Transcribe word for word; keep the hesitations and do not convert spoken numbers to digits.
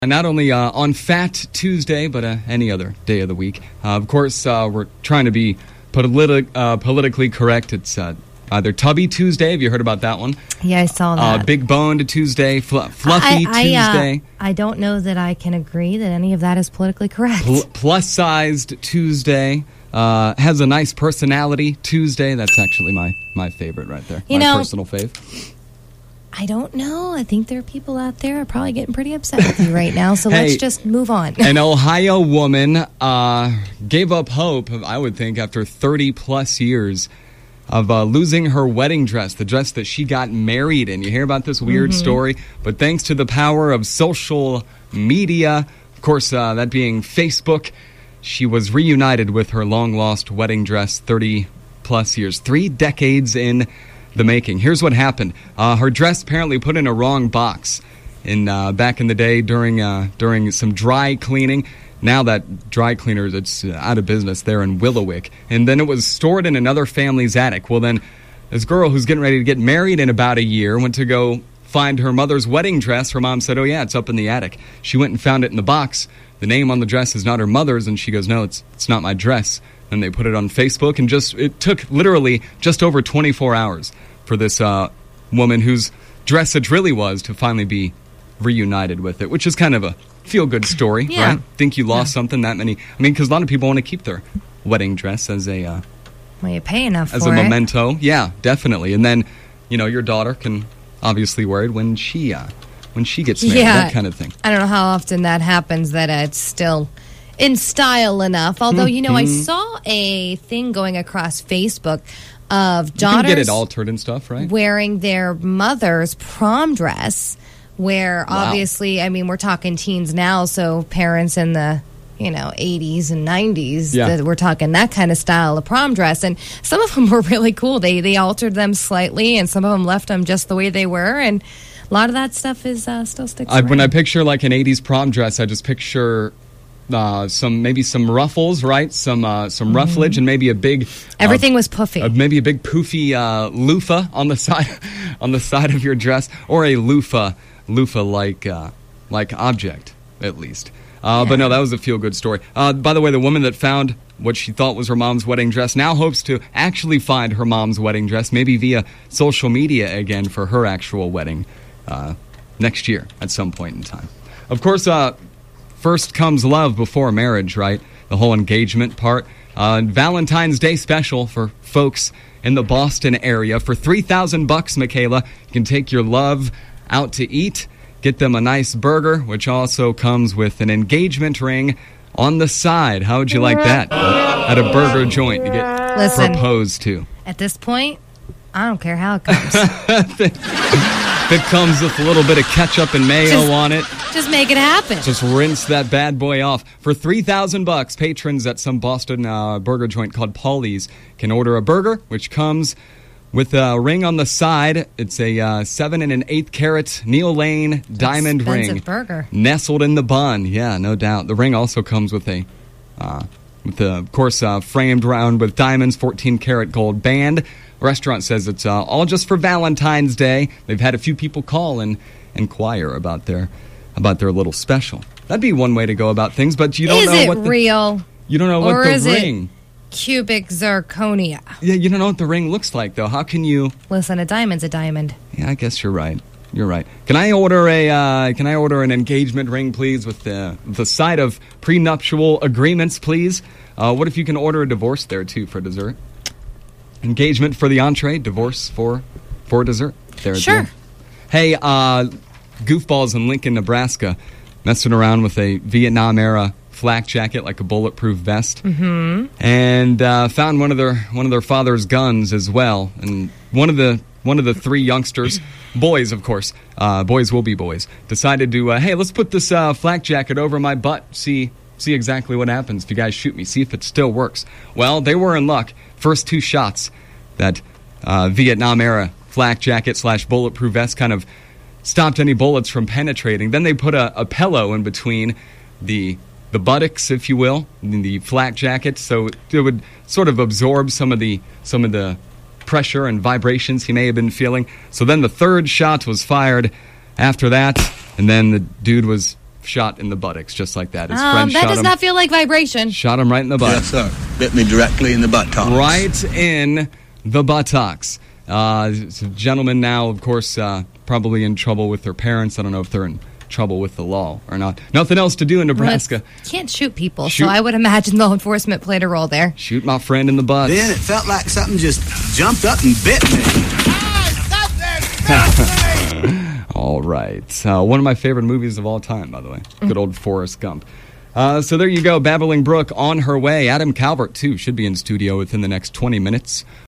Not only uh, on Fat Tuesday, but uh, any other day of the week. Uh, of course, uh, we're trying to be politi- uh, politically correct. It's uh, either Tubby Tuesday. Have you heard about that one? Yeah, I saw that. Uh, Big Boned Tuesday, fl- Fluffy I, I, Tuesday. Uh, I don't know that I can agree that any of that is politically correct. Pl- Plus-sized Tuesday. Uh, has a nice personality Tuesday. That's actually my, my favorite right there. You my know, personal fave. I don't know. I think there are people out there are probably getting pretty upset with you right now, so Hey, let's just move on. An Ohio woman uh, gave up hope, I would think, after thirty plus years of uh, losing her wedding dress, the dress that she got married in. You hear about this weird Mm-hmm. story? But thanks to the power of social media, of course, uh, that being Facebook, she was reunited with her long-lost wedding dress thirty plus years, three decades in the making. Here's what happened. Uh, her dress apparently put in a wrong box in uh, back in the day during uh, during some dry cleaning. Now that dry cleaner it's out of business there in Willowick. And then it was stored in another family's attic. Well, then this girl who's getting ready to get married in about a year went to go find her mother's wedding dress. Her mom said, oh, yeah, it's up in the attic. She went and found it in the box. The name on the dress is not her mother's. And she goes, no, it's it's not my dress. And they put it on Facebook, and just it took literally just over twenty-four hours for this uh, woman whose dress it really was to finally be reunited with it, which is kind of a feel-good story, yeah. right? Think you lost yeah. something that many. I mean, because a lot of people want to keep their wedding dress as a uh, well, you pay enough as for a it. memento. Yeah, definitely. And then, you know, your daughter can obviously wear it when she uh, when she gets married, yeah. that kind of thing. I don't know how often that happens that uh, it's still in style enough. Although, you know, Mm-hmm. I saw a thing going across Facebook of You can daughters get it altered and stuff, right? wearing their mother's prom dress, where Wow. obviously, I mean, we're talking teens now, so parents in the, you know, eighties and nineties, Yeah. that we're talking that kind of style of prom dress. And some of them were really cool. They, they altered them slightly, and some of them left them just the way they were, and a lot of that stuff is uh, still sticks I, around. when I picture like an eighties prom dress, I just picture uh, some maybe some ruffles, right? Some uh, some rufflage, and maybe a big Everything uh, was puffy. uh, maybe a big poofy uh, loofah on the side on the side of your dress, or a loofah loofah like uh, like object at least. Uh, But no, that was a feel good story. Uh, by the way, the woman that found what she thought was her mom's wedding dress now hopes to actually find her mom's wedding dress, maybe via social media again, for her actual wedding uh, next year at some point in time. Of course, uh, first comes love before marriage, right? The whole engagement part. Uh, Valentine's Day special for folks in the Boston area. For three thousand bucks, Michaela, you can take your love out to eat, get them a nice burger, which also comes with an engagement ring on the side. How would you like that? At a burger joint to get Listen, proposed to. at this point, I don't care how it comes. If it comes with a little bit of ketchup and mayo Just- on it, Just make it happen. just rinse that bad boy off. For three thousand bucks, patrons at some Boston uh, burger joint called Paulie's can order a burger, which comes with a ring on the side. It's a uh, seven and an eighth carat Neil Lane diamond Expensive ring burger. nestled in the bun. Yeah, no doubt. The ring also comes with a, uh, with the, of course, uh, framed round with diamonds, fourteen karat gold band. The restaurant says it's uh, all just for Valentine's Day. They've had a few people call and inquire about their about their little special. That'd be one way to go about things, but you don't Is know it what the real? you don't know or what the is it- ring. Cubic zirconia. Yeah, you don't know what the ring looks like though. How can you? Listen, a diamond's a diamond. Yeah, I guess you're right. You're right. Can I order a uh, Can I order an engagement ring, please, with the the side of prenuptial agreements, please? Uh, what if you can order a divorce there too for dessert? Engagement for the entree, divorce for for dessert. There, at the Sure. end. Hey, uh, goofballs in Lincoln, Nebraska, messing around with a Vietnam era flak jacket, like a bulletproof vest, mm-hmm. and uh, found one of their one of their father's guns as well. And one of the one of the three youngsters, boys, of course, uh, boys will be boys, decided to uh, hey, let's put this uh, flak jacket over my butt. See see exactly what happens if you guys shoot me. See if it still works. Well, they were in luck. First two shots, that uh, Vietnam era flak jacket slash bulletproof vest kind of stopped any bullets from penetrating. Then they put a, a pillow in between the the buttocks, if you will, in the flak jacket, so it would sort of absorb some of the some of the pressure and vibrations he may have been feeling. So then the third shot was fired after that, and then the dude was shot in the buttocks, just like that. His Um, friend that shot does him, not feel like vibration. shot him right in the butt. Yes, sir. Bit me directly in the buttocks. Right in the buttocks. Uh, it's a gentleman now, of course, uh, probably in trouble with their parents. I don't know if they're in trouble with the law or not. Nothing else to do in Nebraska. Well, you can't shoot people, Shoot. so I would imagine law enforcement played a role there. Shoot my friend in the butt. Then it felt like something just jumped up and bit me. All right. Uh, one of my favorite movies of all time, by the way. Good old Forrest Gump. Uh, so there you go. Babbling Brook on her way. Adam Calvert, too, should be in studio within the next twenty minutes